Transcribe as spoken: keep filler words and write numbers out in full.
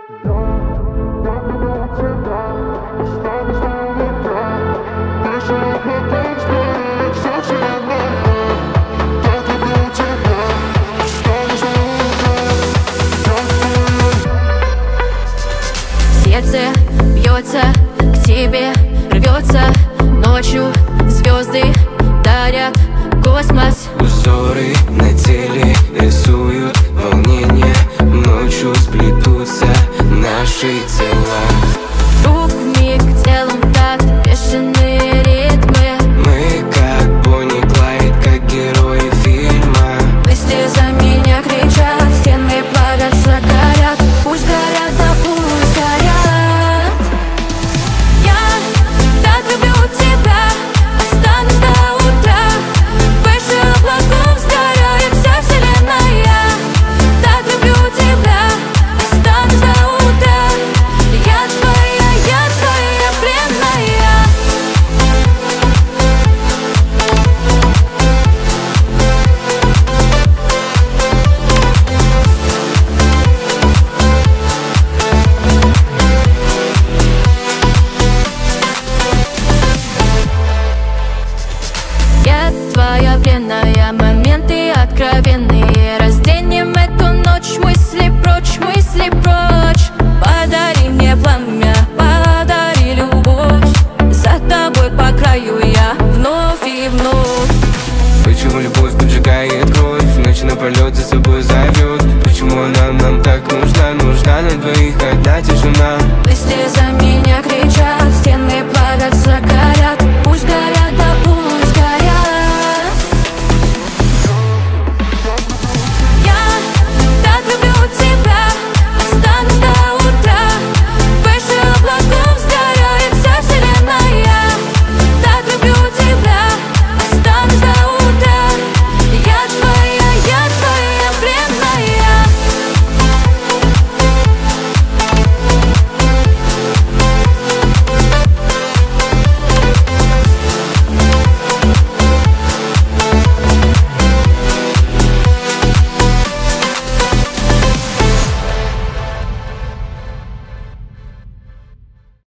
Сердце бьется, к тебе рвется. Ночью звезды дарят космос. Узоры на теле рисуют волнение. Ночью сплетутся наши тела. Вдруг вмиг телом так бешеные ритмы. Мы как Бонни и Клайд, как герои фильма. Мысли за меня кричат, стены плавятся, горят. Пусть горят, да пусть горят. Я так люблю тебя, останусь до утра. Выше облаков сгорает вся вселенная. Так люблю тебя, останусь до утра. Я твоя, я твоя пленная. Я твоя пленная, моменты откровенные. Разденем эту ночь, мысли прочь, мысли прочь. Подари мне пламя, подари любовь. За тобой по краю я вновь и вновь. Почему любовь поджигает кровь, ночь напролет за собой зовет? Почему она нам так нужна? Нужна на двоих одна тишина. Мысли за меня кричат, стены